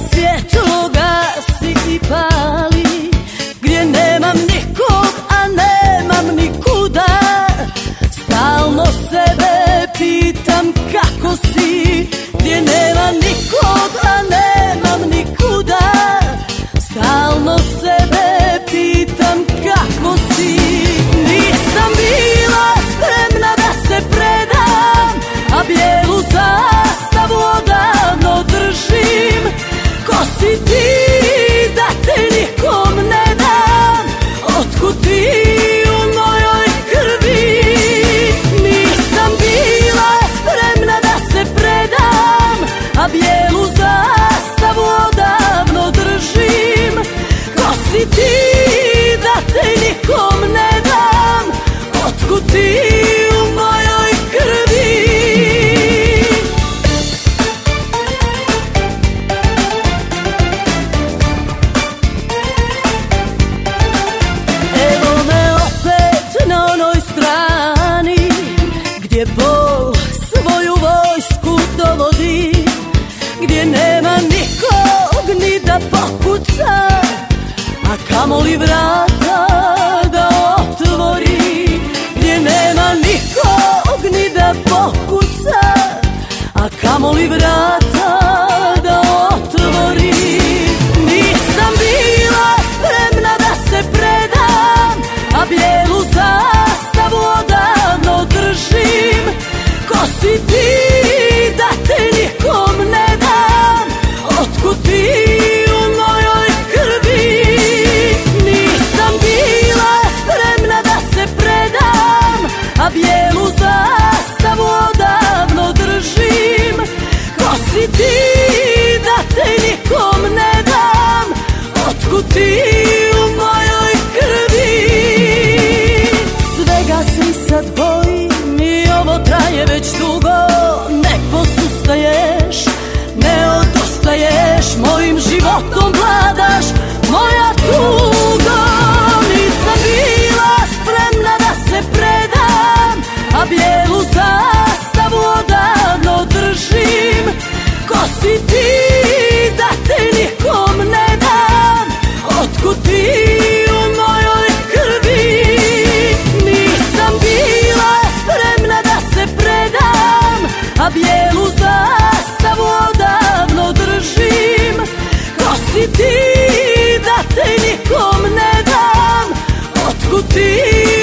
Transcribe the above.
svjetlo gasi i pali, gdje nemam nikog, a nemam nikuda. Stalno sebe pitam kako si, gdje nema nikog, a nemam nikuda. Stalno sebe pitam kako si. Nisam bila spremna da se predam, a bijelu zastavu odavno držim. Ko si ti da te nikom ne dam? Otkud ti u mojoj krvi? Nisam bila spremna da se predam, a bijelu zastavu odavno držim. Ko si ti da te nikom ne dam? Otkud ti u mojoj krvi? Evo me opet na onoj strani, gdje bol svoju vojsku dovodi, gdje nema nikog ni da pokuca, a kamoli vrata da otvori. Gdje nema nikog ni da pokuca, a kamoli vrata da otvori. Nisam bila spremna da se predam, a bijelu zastavu odavno držim. Ko si ti da te nikom ne dam? Otkud ti u mojoj krvi? Nisam bila spremna da se predam, a bijelu zastavu odavno držim. Ko si ti da te nikom ne dam? Otkud ti u mojoj krvi? Svega se sad bojim i ovo traje već dugo. Ne posustaješ, ne odustaješ, mojim životom vladaš, moja tugo. Nisam bila spremna da se predam, a bijelu zastavu odavno držim. Ko si ti da te nikom ne dam? Otkud ti u mojoj krvi? Nisam bila spremna da se predam, a bijelu zastavu odavno držim. Ko si ti da te nikom ne dam? Otkud ti